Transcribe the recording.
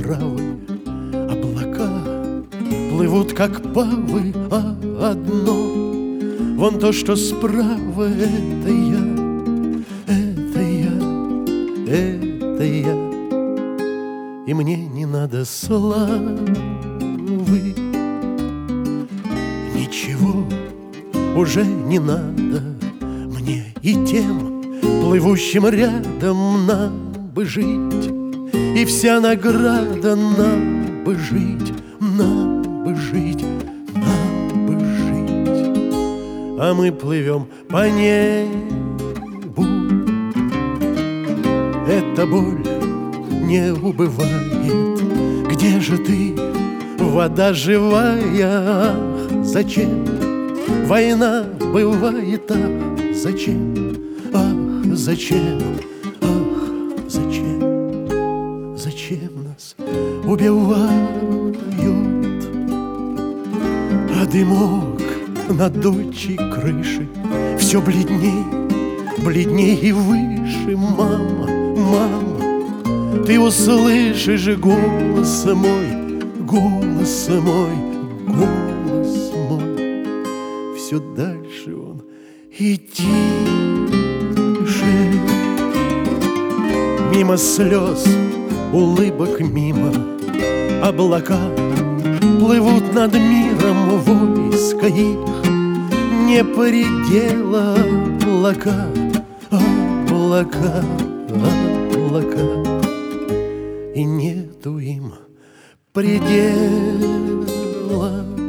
травы, облака плывут, как павы, а одно вон то, что справа, это я, это я, это я. И мне не надо славы, ничего уже не надо мне и тем, плывущим рядом, нам бы жить. И вся награда нам бы жить, нам бы жить, нам бы жить. А мы плывем по небу, эта боль не убывает. Где же ты, вода живая? Ах, зачем война бывает? Ах, зачем? Ах, зачем? Ах, зачем? Зачем нас убивают? А дымок над дочей крыши все бледней, бледней и выше. Мама, мама, ты услышишь голос мой, голос мой, голос мой. Все дальше он и тише. Мимо слез, улыбок мимо, облака плывут над миром, войска их не предела. Облака, облака, облака, и нету им предела.